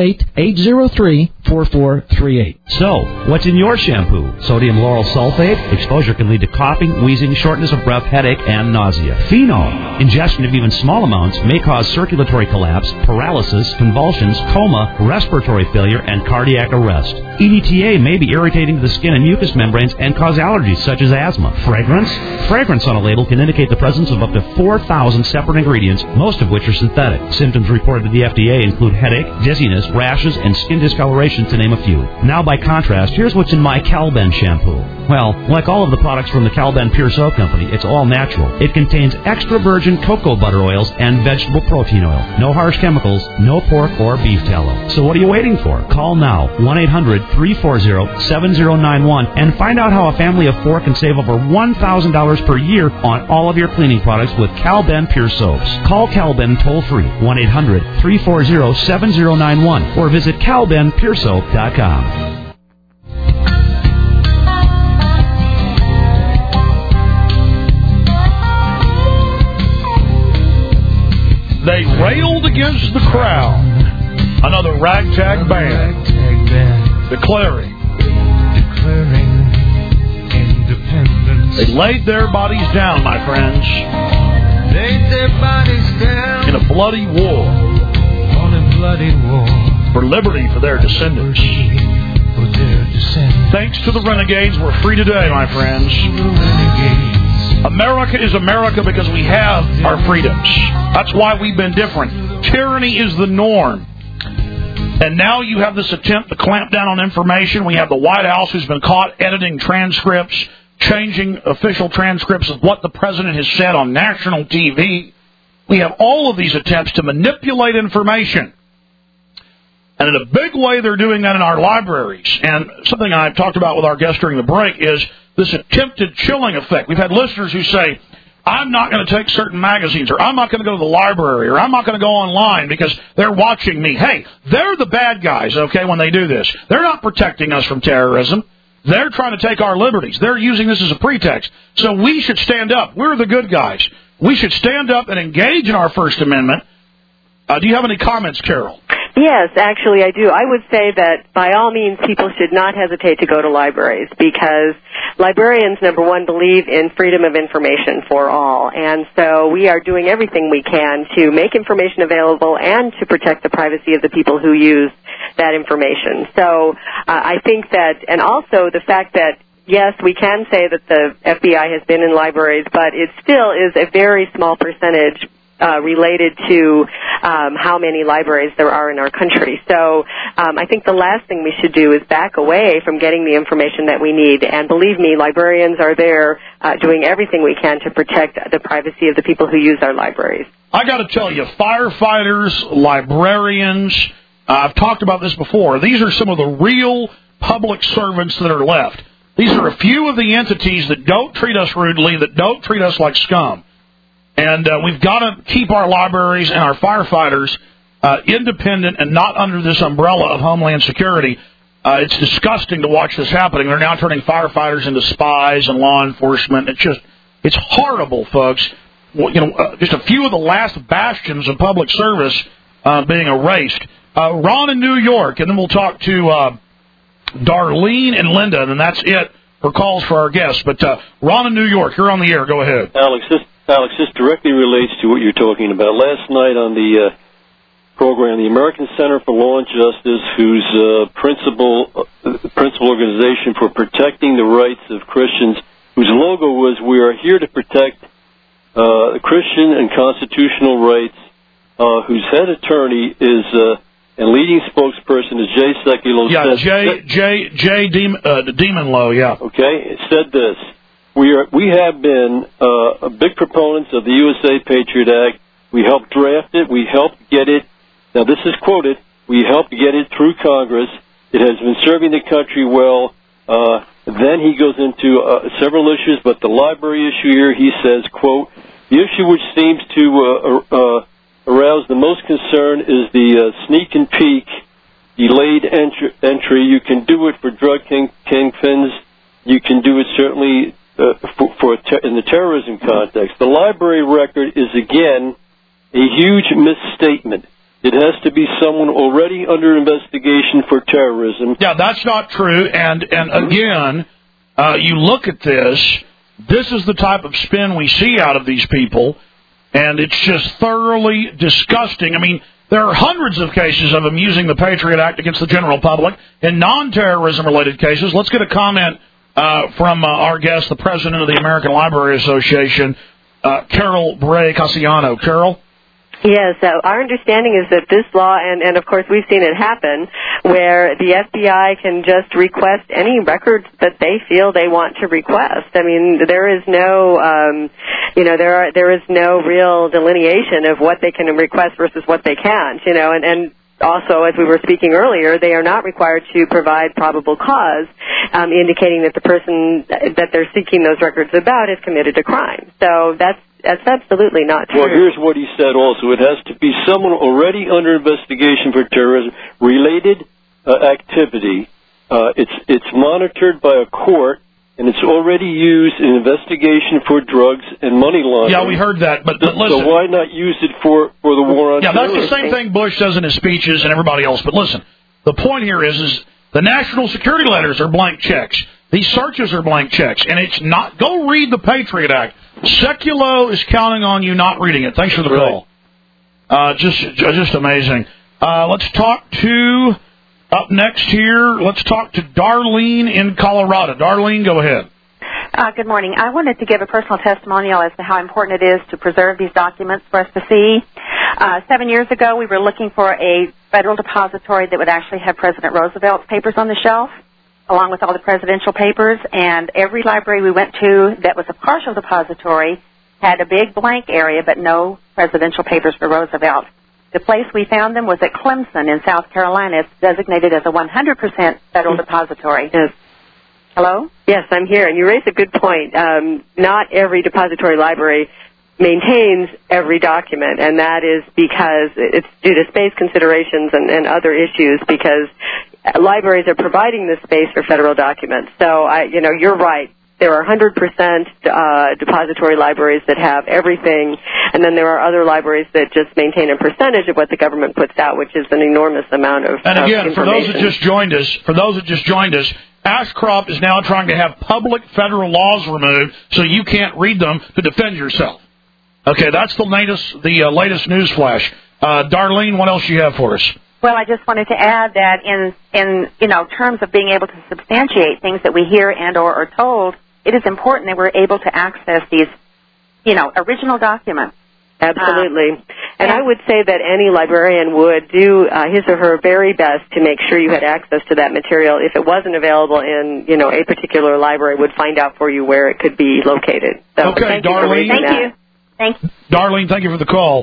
Speaker 16: 888-803-4438.
Speaker 4: So, what's in your shampoo? Sodium lauryl sulfate? Exposure can lead to coughing, wheezing, shortness of breath, headache, and nausea. Phenol. Ingestion of even small amounts may cause circulatory collapse, paralysis, convulsions, coma, respiratory failure, and cardiac arrest. EDTA may be irritating to the skin and mucous membranes and cause allergies such as asthma. Fragrance? Fragrance on a label can indicate the presence of up to 4,000 separate ingredients, most of which are synthetic. Symptoms reported to the FDA include headache, dizziness, rashes, and skin discoloration, to name a few. Now, by contrast, here's what's in my Calben shampoo. Well, like all of the products from the Calben Pure Soap Company, it's all natural. It contains extra virgin cocoa butter oils and vegetable protein oil. No harsh chemicals, no pork or beef tallow. So what are you waiting for? Call now, 1-800-340-7091, and find out how a family of 4 can save over $1,000 per year on all of your cleaning products with Calben Pure Soaps. Call Calben toll-free, 1-800-340-7091, or visit CalbenPureSoap.com.
Speaker 2: They railed against the crowd. Another ragtag band declaring independence. They laid their bodies down, my friends,
Speaker 17: Laid their bodies down
Speaker 2: in a bloody war,
Speaker 17: on a bloody war
Speaker 2: for liberty for their descendants. Thanks to the renegades, we're free today, my friends. America is America because we have our freedoms. That's why we've been different. Tyranny is the norm. And now you have this attempt to clamp down on information. We have the White House who's been caught editing transcripts, changing official transcripts of what the president has said on national TV. We have all of these attempts to manipulate information. And in a big way, they're doing that in our libraries. And something I've talked about with our guest during the break is this attempted chilling effect. We've had listeners who say, I'm not going to take certain magazines, or I'm not going to go to the library, or I'm not going to go online because they're watching me. Hey, they're the bad guys, okay, when they do this. They're not protecting us from terrorism. They're trying to take our liberties. They're using this as a pretext. So we should stand up. We're the good guys. We should stand up and engage in our First Amendment. Do you have any comments, Carol?
Speaker 3: Yes, actually I do. I would say that by all means people should not hesitate to go to libraries because librarians, number one, believe in freedom of information for all. And so we are doing everything we can to make information available and to protect the privacy of the people who use that information. So I think that, and also the fact that, yes, we can say that the FBI has been in libraries, but it still is a very small percentage related to how many libraries there are in our country. So I think the last thing we should do is back away from getting the information that we need. And believe me, librarians are there doing everything we can to protect the privacy of the people who use our libraries.
Speaker 2: I got to tell you, firefighters, librarians, I've talked about this before. These are some of the real public servants that are left. These are a few of the entities that don't treat us rudely, that don't treat us like scum. And we've got to keep our libraries and our firefighters independent and not under this umbrella of Homeland Security. It's disgusting to watch this happening. They're now turning firefighters into spies and law enforcement. It's horrible, folks. Just a few of the last bastions of public service being erased. Ron in New York, and then we'll talk to Darlene and Linda, and that's it for calls for our guests. But Ron in New York, you're on the air. Go ahead.
Speaker 18: Alex, this directly relates to what you're talking about. Last night on the program, the American Center for Law and Justice, whose principal organization for protecting the rights of Christians, whose logo was "We are here to protect Christian and constitutional rights," whose head attorney is and leading spokesperson is Jay Sekulow.
Speaker 2: Yeah, Jay Demonlow, yeah.
Speaker 18: Okay, said this. We have been big proponents of the USA Patriot Act. We helped draft it. We helped get it. Now, this is quoted. We helped get it through Congress. It has been serving the country well. Then he goes into several issues, but the library issue here, he says, quote, the issue which seems to arouse the most concern is the sneak and peek, delayed entry. You can do it for drug kingpins. You can do it certainly in the terrorism context. The library record is, again, a huge misstatement. It has to be someone already under investigation for terrorism.
Speaker 2: Yeah, that's not true. And again, you look at this is the type of spin we see out of these people, and it's just thoroughly disgusting. I mean, there are hundreds of cases of them using the Patriot Act against the general public in non-terrorism-related cases. Let's get a comment from our guest, the president of the American Library Association, Carol Bray Cassiano. Carol?
Speaker 3: Yes, our understanding is that this law, and of course we've seen it happen, where the FBI can just request any records that they feel they want to request. I mean, there is no, there is no real delineation of what they can request versus what they can't, and also, as we were speaking earlier, they are not required to provide probable cause, indicating that the person that they're seeking those records about has committed a crime. So that's absolutely not true.
Speaker 18: Well, here's what he said also. It has to be someone already under investigation for terrorism-related activity. It's monitored by a court, and it's already used in investigation for drugs and money laundering.
Speaker 2: Yeah, we heard that, but listen.
Speaker 18: So why not use it for the war on terrorism?
Speaker 2: Yeah, that's the same thing Bush does in his speeches and everybody else. But listen, the point here is the national security letters are blank checks. These searches are blank checks, and it's not. Go read the Patriot Act. Sekulow is counting on you not reading it. Thanks for the call. Just amazing. Let's talk to, up next here, let's talk to Darlene in Colorado. Darlene, go ahead.
Speaker 19: Good morning. I wanted to give a personal testimonial as to how important it is to preserve these documents for us to see. 7 years ago, we were looking for a federal depository that would actually have President Roosevelt's papers on the shelf, along with all the presidential papers, and every library we went to that was a partial depository had a big blank area but no presidential papers for Roosevelt. The place we found them was at Clemson in South Carolina. It's designated as a 100% federal depository.
Speaker 3: Yes.
Speaker 19: Hello?
Speaker 3: Yes, I'm here, and you raise a good point. Not every depository library maintains every document, and that is because it's due to space considerations and other issues, because libraries are providing this space for federal documents. So, you're right. There are 100% depository libraries that have everything, and then there are other libraries that just maintain a percentage of what the government puts out, which is an enormous amount of
Speaker 2: And again, for those that just joined us, Ashcroft is now trying to have public federal laws removed so you can't read them to defend yourself. Okay, that's the latest news flash. Darlene, what else do you have for us?
Speaker 19: Well, I just wanted to add that in terms of being able to substantiate things that we hear and or are told, it is important that we're able to access these, original documents.
Speaker 3: Absolutely. And I would say that any librarian would do his or her very best to make sure you had access to that material. If it wasn't available in, a particular library, would find out for you where it could be located. So
Speaker 2: okay, Darlene.
Speaker 19: Thank you.
Speaker 2: Darlene, thank you for the call.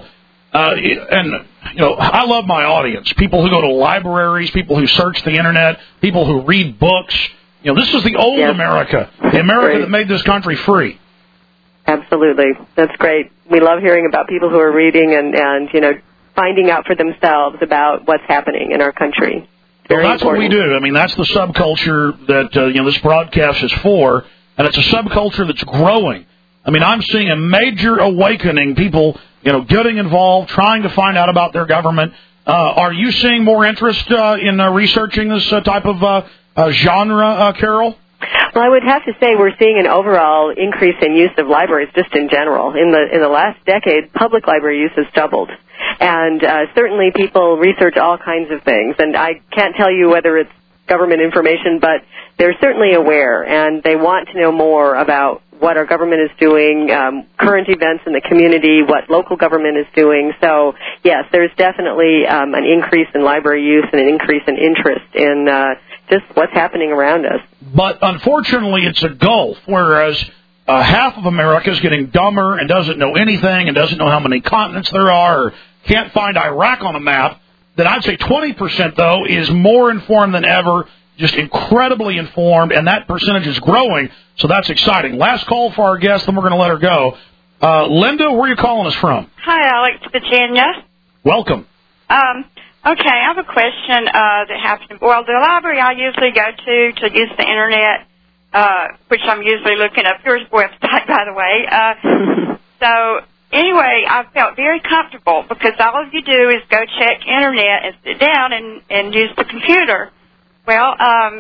Speaker 2: I love my audience, people who go to libraries, people who search the Internet, people who read books. This is the old America, the America that made this country free.
Speaker 3: Absolutely. That's great. We love hearing about people who are reading and finding out for themselves about what's happening in our country.
Speaker 2: Well, that's what we do. I mean, that's the subculture that, this broadcast is for, and it's a subculture that's growing. I mean, I'm seeing a major awakening, people, getting involved, trying to find out about their government. Are you seeing more interest in researching this type of genre, Carol?
Speaker 3: Well, I would have to say we're seeing an overall increase in use of libraries just in general. In the last decade, public library use has doubled. And certainly people research all kinds of things. And I can't tell you whether it's government information, but they're certainly aware, and they want to know more about what our government is doing, current events in the community, what local government is doing. So, yes, there's definitely an increase in library use and an increase in interest in just what's happening around us.
Speaker 2: But unfortunately, it's a gulf, whereas half of America is getting dumber and doesn't know anything and doesn't know how many continents there are or can't find Iraq on a map. Then I'd say 20%, though, is more informed than ever, just incredibly informed, and that percentage is growing, so that's exciting. Last call for our guest, then we're going to let her go. Linda, where are you calling us from?
Speaker 20: Hi, Alex, Virginia.
Speaker 2: Welcome.
Speaker 20: Okay, I have a question that happened. Well, the library I usually go to use the Internet, which I'm usually looking up your website, by the way. So anyway, I felt very comfortable because all you do is go check Internet and sit down and use the computer. Well,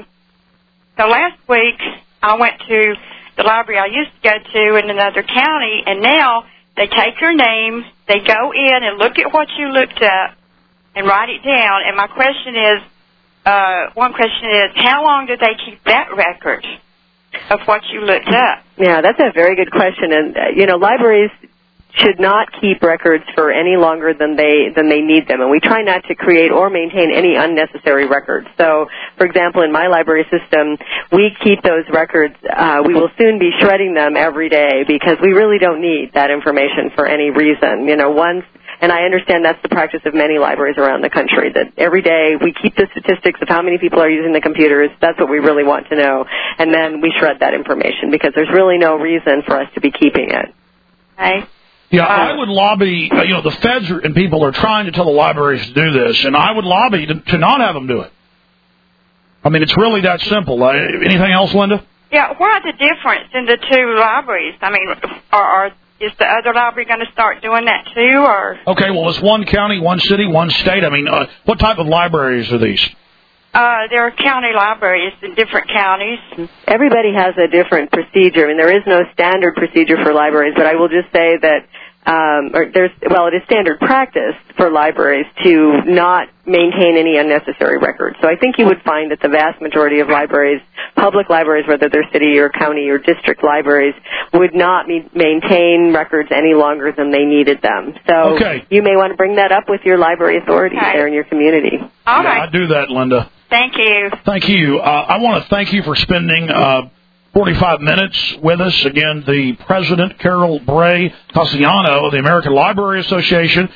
Speaker 20: so last week I went to the library I used to go to in another county, and now they take your name, they go in and look at what you looked up and write it down. And my question is, one question is, how long do they keep that record of what you looked up?
Speaker 3: Yeah, that's a very good question. And, libraries should not keep records for any longer than they need them, and we try not to create or maintain any unnecessary records. So, for example, in my library system, we keep those records. We will soon be shredding them every day because we really don't need that information for any reason. And I understand that's the practice of many libraries around the country, that every day we keep the statistics of how many people are using the computers. That's what we really want to know. And then we shred that information because there's really no reason for us to be keeping it.
Speaker 20: Okay.
Speaker 2: Yeah, I would lobby, the feds and people are trying to tell the libraries to do this, and I would lobby to not have them do it. I mean, it's really that simple. Anything else, Linda?
Speaker 20: Yeah, what's the difference in the two libraries? I mean, is the other library going to start doing that too, or? Okay,
Speaker 2: well, it's one county, one city, one state. I mean, what type of libraries are these?
Speaker 20: There are county libraries in different counties.
Speaker 3: Everybody has a different procedure. I mean, there is no standard procedure for libraries, but I will just say that it is standard practice for libraries to not maintain any unnecessary records. So I think you would find that the vast majority of libraries, public libraries, whether they're city or county or district libraries, would not maintain records any longer than they needed them. So you may want to bring that up with your library authorities there in your community.
Speaker 20: All right.
Speaker 2: I do that, Linda.
Speaker 20: Thank you.
Speaker 2: Thank you. I want to thank you for spending 45 minutes with us. Again, the President, Carol Bray Cassiano of the American Library Association,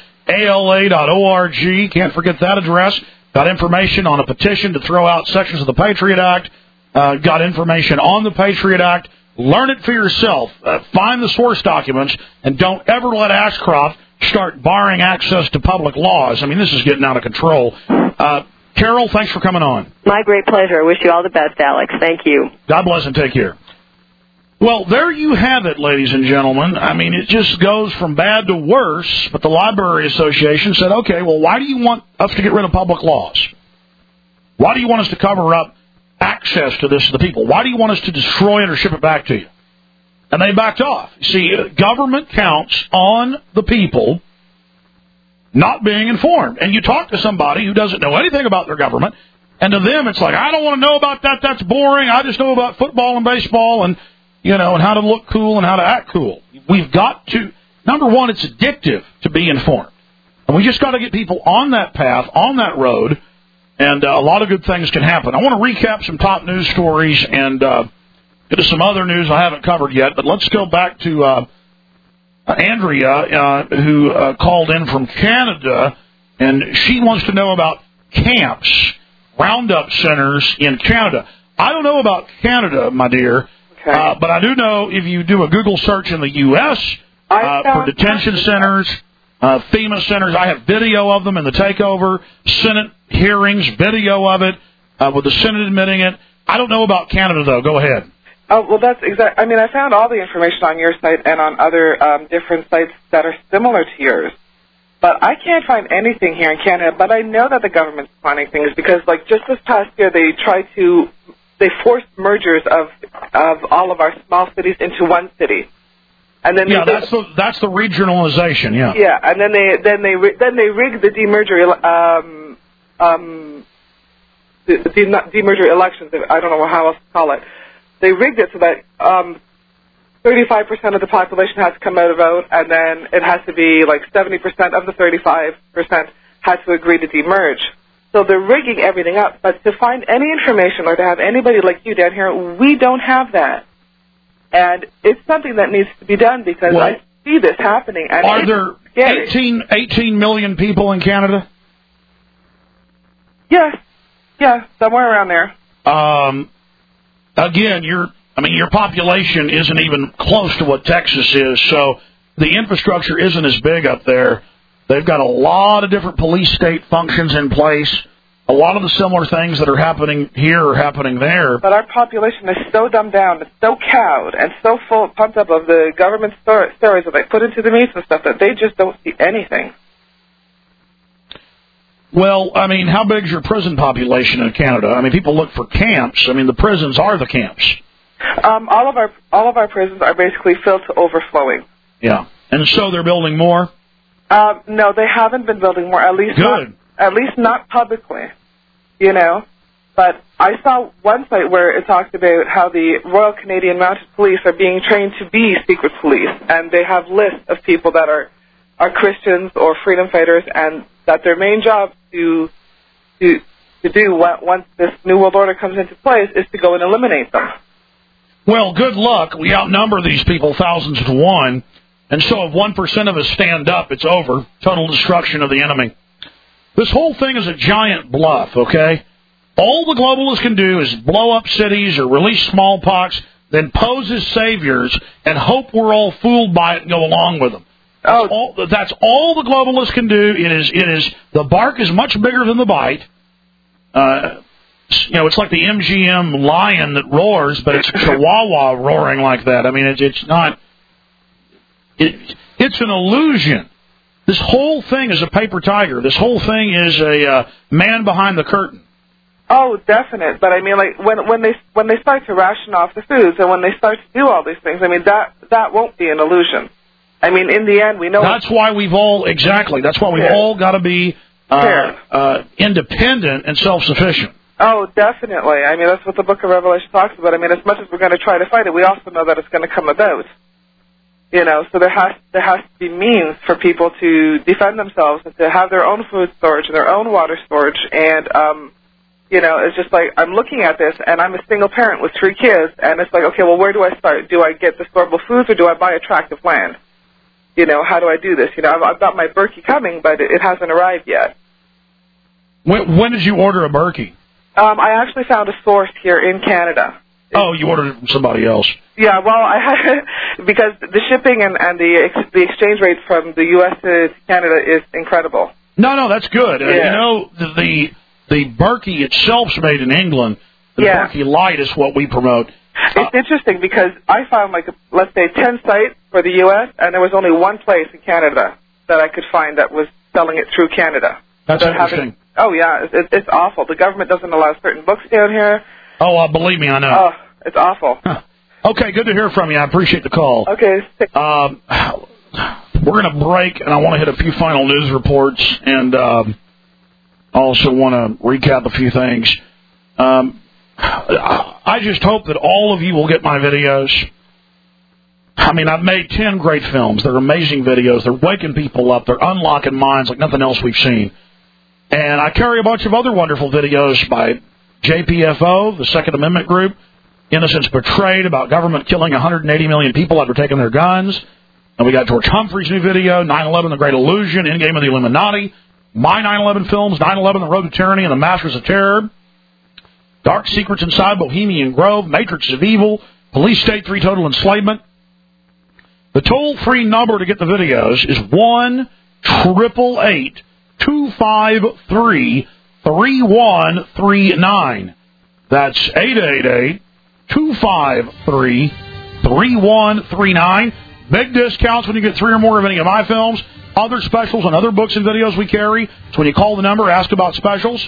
Speaker 2: ALA.org. Can't forget that address. Got information on a petition to throw out sections of the Patriot Act. Got information on the Patriot Act. Learn it for yourself. Find the source documents, and don't ever let Ashcroft start barring access to public laws. I mean, this is getting out of control. Carol, thanks for coming on.
Speaker 3: My great pleasure. I wish you all the best, Alex. Thank you.
Speaker 2: God bless and take care. Well, there you have it, ladies and gentlemen. I mean, it just goes from bad to worse, but the Library Association said, okay, well, why do you want us to get rid of public laws? Why do you want us to cover up access to this to the people? Why do you want us to destroy it or ship it back to you? And they backed off. See, government counts on the people, not being informed. And you talk to somebody who doesn't know anything about their government, and to them it's like, I don't want to know about that. That's boring. I just know about football and baseball and, and how to look cool and how to act cool. We've got to, number one, it's addictive to be informed. And we just got to get people on that path, on that road, and a lot of good things can happen. I want to recap some top news stories and get to some other news I haven't covered yet, but let's go back to Andrea, who called in from Canada, and she wants to know about camps, roundup centers in Canada. I don't know about Canada, my dear, but I do know if you do a Google search in the U.S. For detention centers, FEMA centers, I have video of them in the takeover, Senate hearings, video of it, with the Senate admitting it. I don't know about Canada, though. Go ahead.
Speaker 14: Oh, well, that's exact. I mean, I found all the information on your site and on other different sites that are similar to yours. But I can't find anything here in Canada. But I know that the government's finding things because, like, just this past year, they forced mergers of all of our small cities into one city. And then
Speaker 2: that's the regionalization. Yeah.
Speaker 14: Yeah, and then they rigged the demerger elections. I don't know how else to call it. They rigged it so that 35% of the population has to come out and vote, and then it has to be like 70% of the 35% has to agree to demerge. So they're rigging everything up. But to find any information or to have anybody like you down here, we don't have that. And it's something that needs to be done because I see this happening. And
Speaker 2: are there 18 million people in Canada?
Speaker 14: Yes. Yeah, somewhere around there.
Speaker 2: Again, your population isn't even close to what Texas is, so the infrastructure isn't as big up there. They've got a lot of different police state functions in place. A lot of the similar things that are happening here are happening there.
Speaker 14: But our population is so dumbed down, it's so cowed, and so pumped up of the government stories that they put into the media and stuff that they just don't see anything.
Speaker 2: Well, I mean, how big is your prison population in Canada? I mean, people look for camps. I mean, the prisons are the camps.
Speaker 14: All of our prisons are basically filled to overflowing.
Speaker 2: Yeah, and so they're building more.
Speaker 14: No, they haven't been building more. At least not publicly. But I saw one site where it talked about how the Royal Canadian Mounted Police are being trained to be secret police, and they have lists of people that are Christians or freedom fighters, and that their main job to do once this New World Order comes into place is to go and eliminate them.
Speaker 2: Well, good luck. We outnumber these people thousands to one, and so if 1% of us stand up, it's over. Total destruction of the enemy. This whole thing is a giant bluff, okay? All the globalists can do is blow up cities or release smallpox, then pose as saviors and hope we're all fooled by it and go along with them. That's all the globalists can do. It is the bark is much bigger than the bite. It's like the MGM lion that roars, but it's a chihuahua roaring like that. I mean, it's not. It's an illusion. This whole thing is a paper tiger. This whole thing is a man behind the curtain.
Speaker 14: Oh, definite. But I mean, like when they start to ration off the foods and when they start to do all these things, I mean that won't be an illusion. I mean, in the end, we know.
Speaker 2: That's why we've all all got to be independent and self-sufficient.
Speaker 14: Oh, definitely. I mean, that's what the Book of Revelation talks about. I mean, as much as we're going to try to fight it, we also know that it's going to come about. So there has to be means for people to defend themselves and to have their own food storage and their own water storage. And it's just like I'm looking at this, and I'm a single parent with 3 kids, and it's like, okay, well, where do I start? Do I get the storable foods, or do I buy a tract of land? How do I do this? I've got my Berkey coming, but it hasn't arrived yet.
Speaker 2: When did you order a Berkey?
Speaker 14: I actually found a source here in Canada.
Speaker 2: Oh, you ordered it from somebody else.
Speaker 14: Yeah, well, I had because the shipping and the exchange rate from the U.S. to Canada is incredible.
Speaker 2: No, that's good. Yeah. The Berkey itself's made in England. The Berkey Light is what we promote.
Speaker 14: It's interesting because I found, let's say, 10 sites for the U.S., and there was only one place in Canada that I could find that was selling it through Canada.
Speaker 2: That's interesting.
Speaker 14: Oh, yeah, it's awful. The government doesn't allow certain books down here.
Speaker 2: Oh, believe me, I know.
Speaker 14: Oh, it's awful.
Speaker 2: Huh. Okay, good to hear from you. I appreciate the call.
Speaker 14: Okay.
Speaker 2: We're going to break, and I want to hit a few final news reports, and also want to recap a few things. I just hope that all of you will get my videos. I mean, I've made 10 great films. They're amazing videos. They're waking people up. They're unlocking minds like nothing else we've seen. And I carry a bunch of other wonderful videos by JPFO, the Second Amendment group, Innocence Betrayed, about government killing 180 million people after taking their guns. And we got George Humphrey's new video, 9/11, The Great Illusion, Endgame of the Illuminati, my 9/11 films, 9/11, The Road to Tyranny, and The Masters of Terror, Dark Secrets Inside Bohemian Grove, Matrix of Evil, Police State 3 Total Enslavement. The toll-free number to get the videos is 1-888-253-3139. That's 888-253-3139. Big discounts when you get 3 or more of any of my films. Other specials on other books and videos we carry. So when you call the number, ask about specials.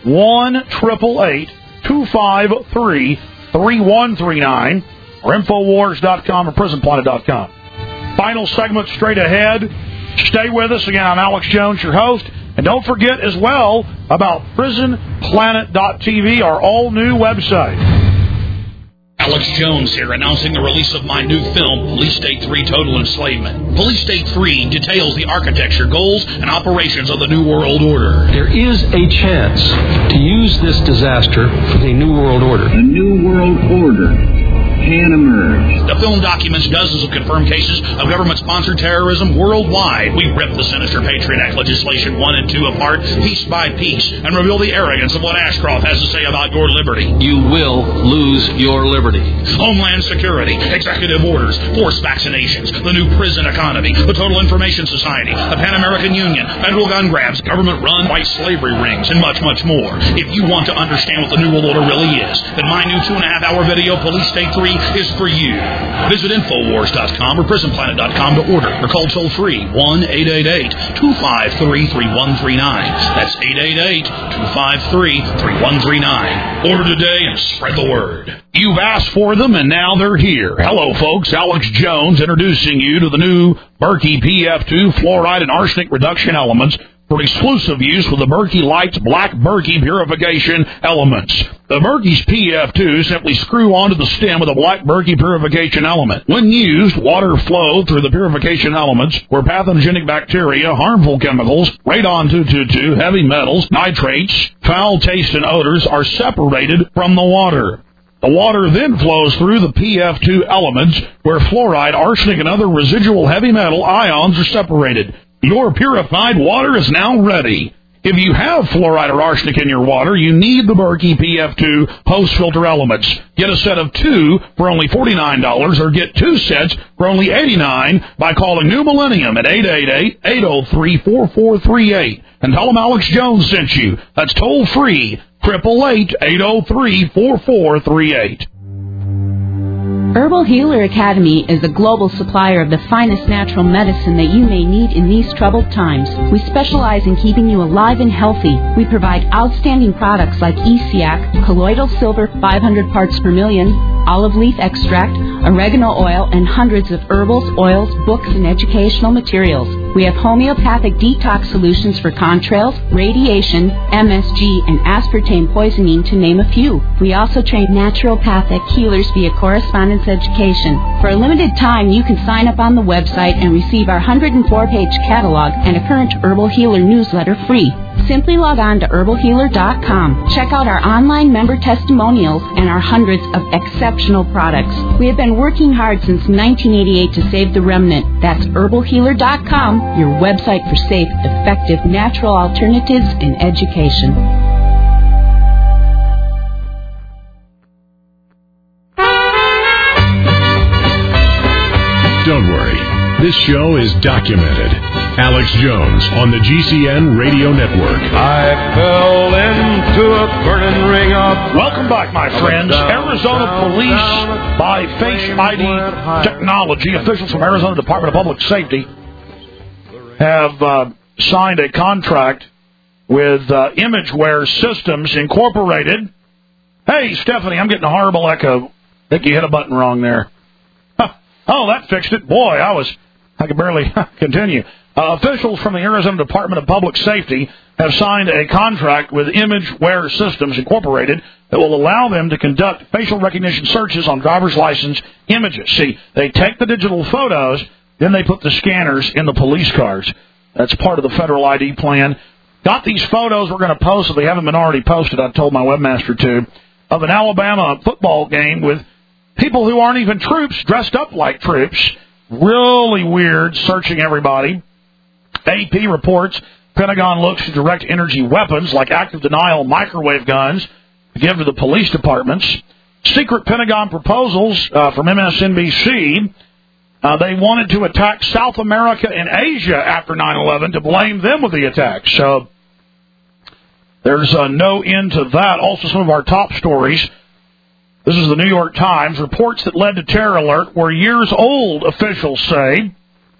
Speaker 2: 1-888-253-3139 or Infowars.com or PrisonPlanet.com. Final segment straight ahead. Stay with us. Again, I'm Alex Jones, your host. And don't forget as well about PrisonPlanet.tv, our all-new website.
Speaker 21: Alex Jones here, announcing the release of my new film, Police State 3 Total Enslavement. Police State 3 details the architecture, goals, and operations of the New World Order.
Speaker 22: There is a chance to use this disaster for the New World Order.
Speaker 23: The New World Order can emerge.
Speaker 21: The film documents dozens of confirmed cases of government-sponsored terrorism worldwide. We rip the sinister Patriot Act legislation 1 and 2 apart, piece by piece, and reveal the arrogance of what Ashcroft has to say about your liberty.
Speaker 22: You will lose your liberty.
Speaker 21: Homeland Security, executive orders, forced vaccinations, the new prison economy, the Total Information Society, the Pan American Union, federal gun grabs, government-run white slavery rings, and much, much more. If you want to understand what the New World Order really is, then my new 2.5-hour video, Police State 3, is for you. Visit Infowars.com or PrisonPlanet.com to order or call toll-free 1-888-253-3139. That's 888-253-3139. Order today and spread the word.
Speaker 2: You've asked for them, and now they're here. Hello, folks. Alex Jones introducing you to the new Berkey PF2 fluoride and arsenic reduction elements for exclusive use with the Berkey Lights Black Berkey purification elements. The Berkey's PF2 simply screw onto the stem with a Black Berkey purification element. When used, water flow through the purification elements where pathogenic bacteria, harmful chemicals, radon-222, heavy metals, nitrates, foul taste, and odors are separated from the water. The water then flows through the PF2 elements where fluoride, arsenic, and other residual heavy metal ions are separated. Your purified water is now ready. If you have fluoride or arsenic in your water, you need the Berkey PF2 post-filter elements. Get a set of 2 for only $49 or get 2 sets for only $89 by calling New Millennium at 888-803-4438. And tell them Alex Jones sent you. That's toll-free, 888-803-4438.
Speaker 24: Herbal Healer Academy is a global supplier of the finest natural medicine that you may need in these troubled times. We specialize in keeping you alive and healthy. We provide outstanding products like ESEAC, colloidal silver 500 parts per million, olive leaf extract, oregano oil, and hundreds of herbals, oils, books, and educational materials. We have homeopathic detox solutions for contrails, radiation, MSG, and aspartame poisoning, to name a few. We also train naturopathic healers via correspondence education. For a limited time, you can sign up on the website and receive our 104-page catalog and a current Herbal Healer newsletter free. Simply log on to herbalhealer.com. Check out our online member testimonials and our hundreds of exceptional products. We have been working hard since 1988 to save the remnant. That's herbalhealer.com, your website for safe, effective, natural alternatives in education.
Speaker 1: Don't worry, this show is documented. Alex Jones on the GCN Radio Network.
Speaker 17: I fell into a burning ring of...
Speaker 2: Welcome back, my friends. Arizona Police, by Face ID Technology, officials from Arizona Department of Public Safety have signed a contract with Imageware Systems Incorporated. Hey, Stephanie, I'm getting a horrible echo. I think you hit a button wrong there. Oh, that fixed it. Boy, I was I can barely continue. Officials from the Arizona Department of Public Safety have signed a contract with ImageWare Systems Incorporated that will allow them to conduct facial recognition searches on driver's license images. See, they take the digital photos, then they put the scanners in the police cars. That's part of the federal ID plan. Got these photos we're going to post, if they haven't been already posted, I told my webmaster to, of an Alabama football game with people who aren't even troops dressed up like troops. Really weird, searching everybody. AP reports Pentagon looks to direct energy weapons like active denial microwave guns to give to the police departments. Secret Pentagon proposals from MSNBC. They wanted to attack South America and Asia after 9/11 to blame them with the attack. So there's no end to that. Also, some of our top stories. This is the New York Times. Reports that led to terror alert were years old, officials say.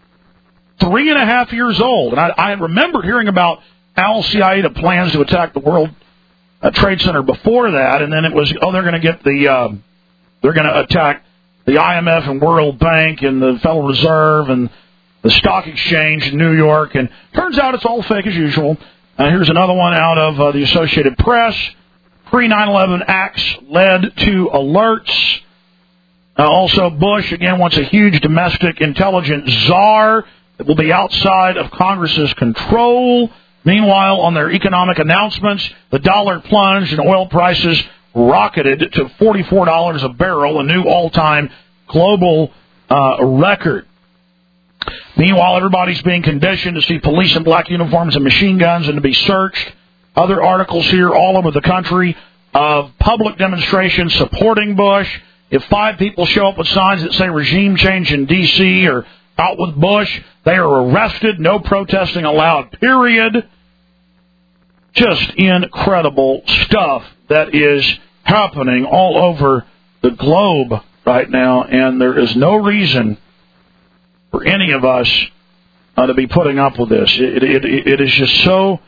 Speaker 2: 3.5 years old. And I remember hearing about Al-Qaeda plans to attack the World Trade Center before that, and then it was, they're going to get they're going to attack the IMF and World Bank and the Federal Reserve and the Stock Exchange in New York, and turns out it's all fake as usual. Here's another one out of the Associated Press. Pre-9/11 acts led to alerts. Also, Bush, again, wants a huge domestic intelligence czar that will be outside of Congress's control. Meanwhile, on their economic announcements, the dollar plunged and oil prices rocketed to $44 a barrel, a new all-time global record. Meanwhile, everybody's being conditioned to see police in black uniforms and machine guns and to be searched. Other articles here all over the country of public demonstrations supporting Bush. If 5 people show up with signs that say regime change in D.C. or out with Bush, they are arrested. No protesting allowed, period. Just incredible stuff that is happening all over the globe right now, and there is no reason for any of us to be putting up with this. It is just so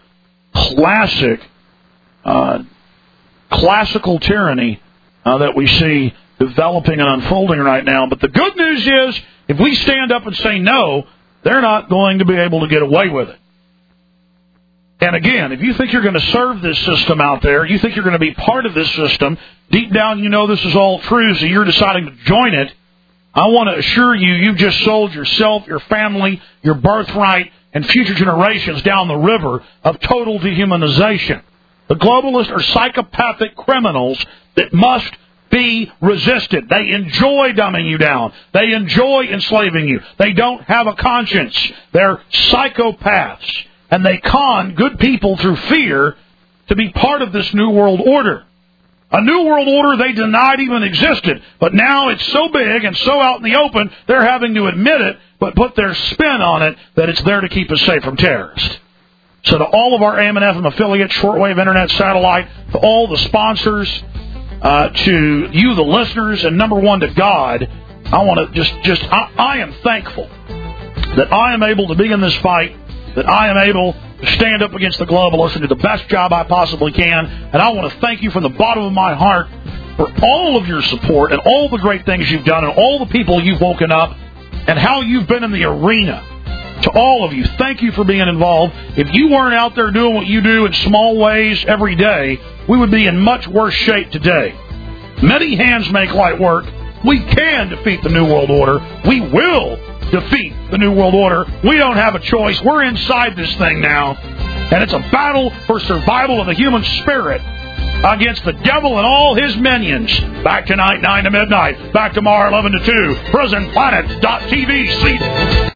Speaker 2: classical tyranny that we see developing and unfolding right now. But the good news is, if we stand up and say no, they're not going to be able to get away with it. And again, if you think you're going to serve this system out there, you think you're going to be part of this system, deep down you know this is all true, so you're deciding to join it, I want to assure you, you've just sold yourself, your family, your birthright, and future generations down the river of total dehumanization. The globalists are psychopathic criminals that must be resisted. They enjoy dumbing you down. They enjoy enslaving you. They don't have a conscience. They're psychopaths. And they con good people through fear to be part of this New World Order. A New World Order they denied even existed. But now it's so big and so out in the open, they're having to admit it, but put their spin on it that it's there to keep us safe from terrorists. So to all of our AM and FM affiliates, shortwave, internet, satellite, to all the sponsors, to you, the listeners, and number one, to God, I want to I am thankful that I am able to be in this fight, that I am able to stand up against the globalists and do the best job I possibly can. And I want to thank you from the bottom of my heart for all of your support and all the great things you've done and all the people you've woken up and how you've been in the arena. To all of you, thank you for being involved. If you weren't out there doing what you do in small ways every day, we would be in much worse shape today. Many hands make light work. We can defeat the New World Order. We will defeat the New World Order. We don't have a choice. We're inside this thing now. And it's a battle for survival of the human spirit against the devil and all his minions. Back tonight, 9 to midnight. Back tomorrow, 11 to 2. PrisonPlanet.tv. See